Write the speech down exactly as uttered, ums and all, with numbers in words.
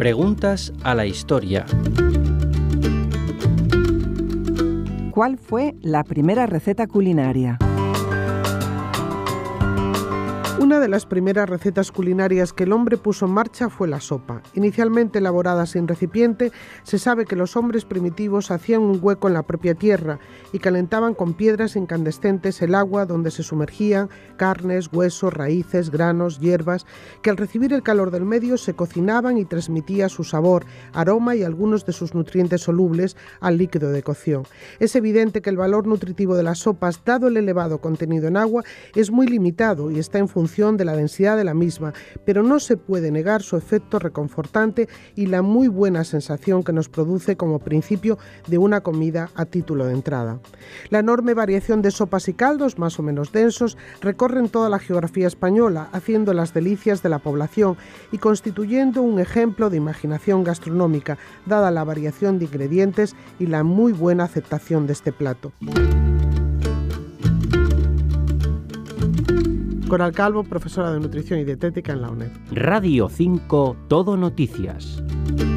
Preguntas a la historia. ¿Cuál fue la primera receta culinaria? Una de las primeras recetas culinarias que el hombre puso en marcha fue la sopa. Inicialmente elaborada sin recipiente, se sabe que los hombres primitivos hacían un hueco en la propia tierra y calentaban con piedras incandescentes el agua donde se sumergían carnes, huesos, raíces, granos, hierbas, que al recibir el calor del medio se cocinaban y transmitía su sabor, aroma y algunos de sus nutrientes solubles al líquido de cocción. Es evidente que el valor nutritivo de las sopas, dado el elevado contenido en agua, es muy limitado y está en función de la densidad de la misma, pero no se puede negar su efecto reconfortante y la muy buena sensación que nos produce como principio de una comida a título de entrada. La enorme variación de sopas y caldos, más o menos densos, recorren toda la geografía española, haciendo las delicias de la población y constituyendo un ejemplo de imaginación gastronómica, dada la variación de ingredientes y la muy buena aceptación de este plato. Coral Calvo, profesora de Nutrición y Dietética en la UNED. Radio cinco, Todo Noticias.